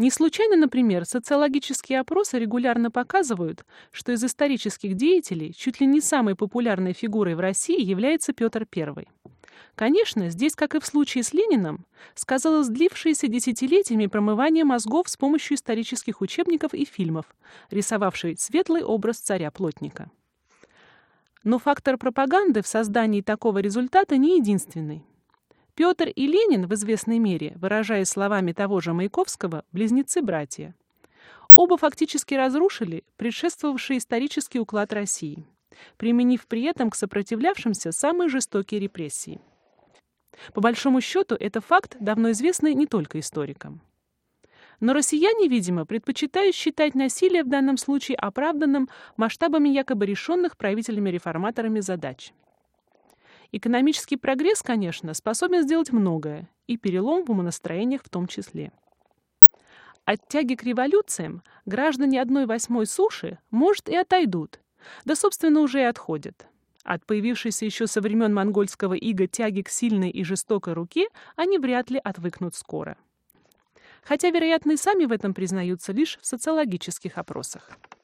Не случайно, например, социологические опросы регулярно показывают, что из исторических деятелей чуть ли не самой популярной фигурой в России является Петр I. Конечно, здесь, как и в случае с Лениным, сказалось длившееся десятилетиями промывание мозгов с помощью исторических учебников и фильмов, рисовавших светлый образ царя-плотника. Но фактор пропаганды в создании такого результата не единственный. Петр и Ленин в известной мере, выражаясь словами того же Маяковского, близнецы-братья. Оба фактически разрушили предшествовавший исторический уклад России, применив при этом к сопротивлявшимся самые жестокие репрессии. По большому счету, это факт, давно известный не только историкам. Но россияне, видимо, предпочитают считать насилие в данном случае оправданным масштабами якобы решенных правителями-реформаторами задач. Экономический прогресс, конечно, способен сделать многое, и перелом в умонастроениях в том числе. От тяги к революциям граждане 1/8 суши, может, и отойдут, да, собственно, уже и отходят. От появившейся еще со времен монгольского ига тяги к сильной и жестокой руке они вряд ли отвыкнут скоро. Хотя, вероятно, и сами в этом признаются лишь в социологических опросах.